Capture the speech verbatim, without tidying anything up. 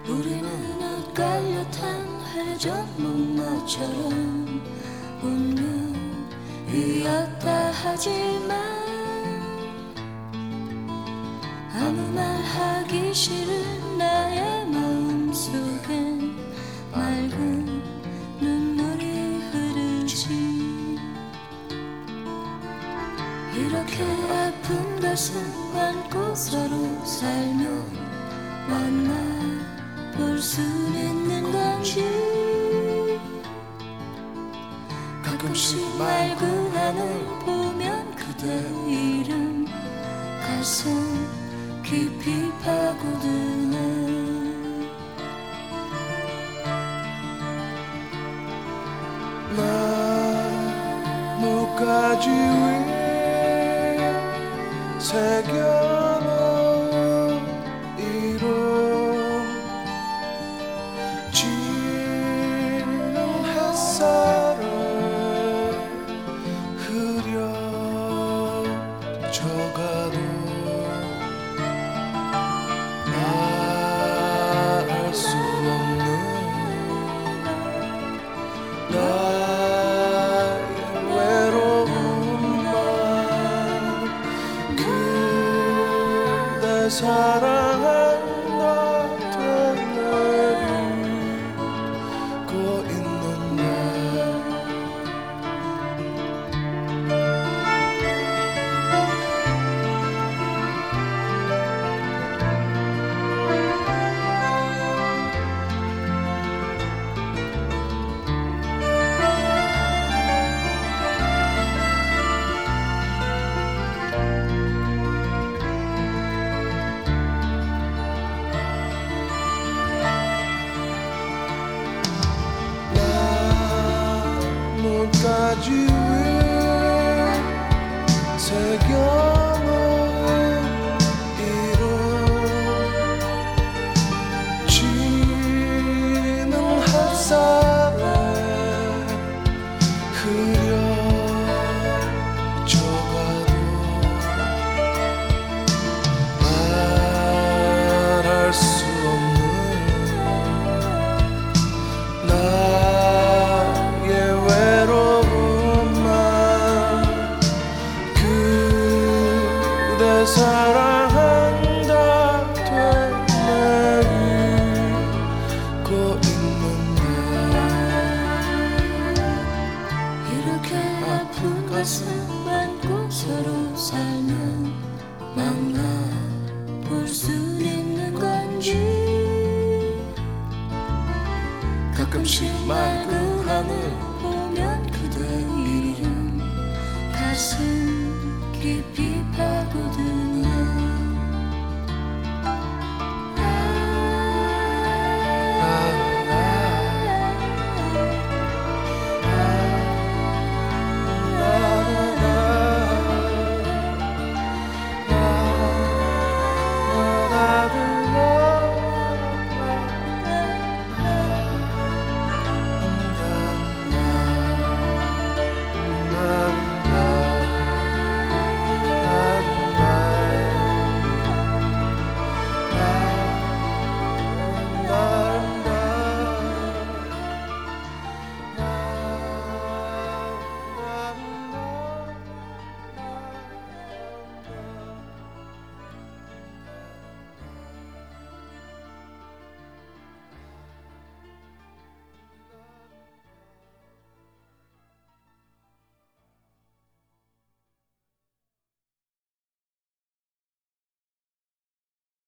우리는 엇갈려 탄 회전목마처럼 운명이었다 하지만 아무 말 하기 싫은 나의 마음속엔 맑은 눈물이 흐르지. 이렇게 아픈 가슴 안고 서로 살면 만나볼 수 있는 건지. 가끔씩 맑은 하늘 보면 그대 이름 가슴 깊이 파고드네. 나뭇가지 위에 새겨놓은 이름 지는 햇살을 흐려져가도 말할 수 없는 나의 외로움만 그대 사랑한다 되뇌이고 있는데. 나뭇가지 위에 새겨놓은 이름 지는 햇살에 흐려져가도 말할 수 없는 나의 외로움만 그대 사랑한다 되뇌이고 있는데. 이렇게 아픈 가슴 안고 서로 살면 만나볼 수 있는 건지. 가끔씩 맑은 하늘 보면 그대 이름 가슴 깊이 파고드네.